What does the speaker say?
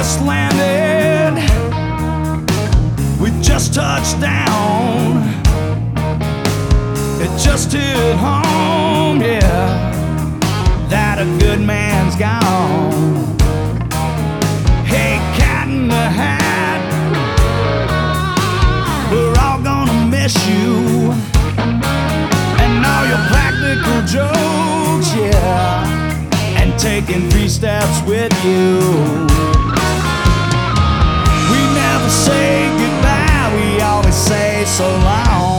just landed, we just touched down. It just hit home, yeah, that a good man's gone. Hey, Cat in the Hat, we're all gonna miss you, and all your practical jokes, yeah, and taking 3 steps with you. We never say goodbye, we always say so long.